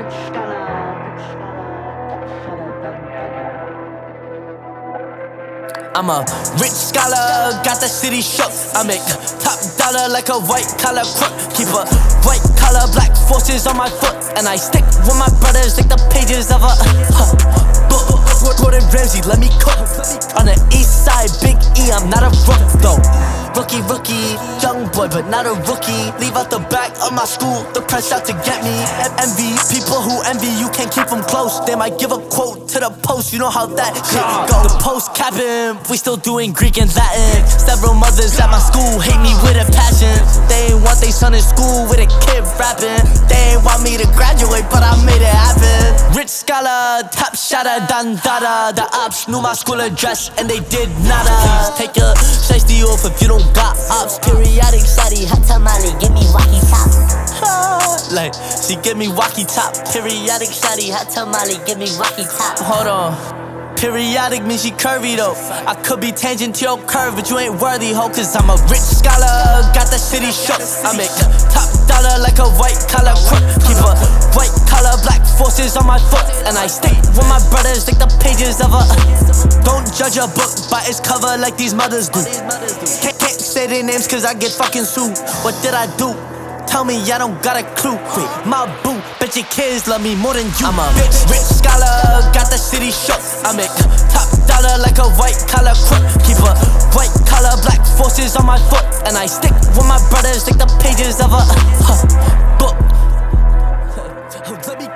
I'm a rich scholar, got the city shook. I make top dollar like a white collar crook. Keep a white collar, black forces on my foot, and I stick with my brothers like the pages of a book. Gordon Ramsay, let me cook. On the east side, Big E, I'm not a rook though. Rookie, young boy, but not a rookie. Leave out the back of my school, the press out to get me. Envy, people who envy you can't keep them close. They might give a quote to the post, you know how that shit go. The post capping, we still doing Greek and Latin. Several mothers at my school hate me with a passion. They ain't want they son in school with a kid rapping. They ain't want me to graduate, but I made it happen. Rich scholar, top shotter, dandada. The ops knew my school address and they did nada. Please take your shiesty off if you don't got ops. Periodic shawty, hot tamale, give me walkie top. Like, she give me walkie top. Periodic shawty, hot tamale, give me walkie top. Hold on. Periodic means she curvy though. I could be tangent to your curve, but you ain't worthy, ho. Cause I'm a rich scholar, got the city shook. I make top dollar like a white collar crook. Keep a white collar, black forces on my foot, and I stick with my brothers like the pages of a Don't judge a book by its cover like these mothers do. Can't say their names cause I get fucking sued. What did I do? Tell me I don't got a clue. Wait, my boo, bet your kids love me more than you. I'm a rich scholar, got the city shook. I make top dollar like a white collar crook. Keep a white collar, black forces on my foot, and I stick with my brothers like the pages of a book. Let me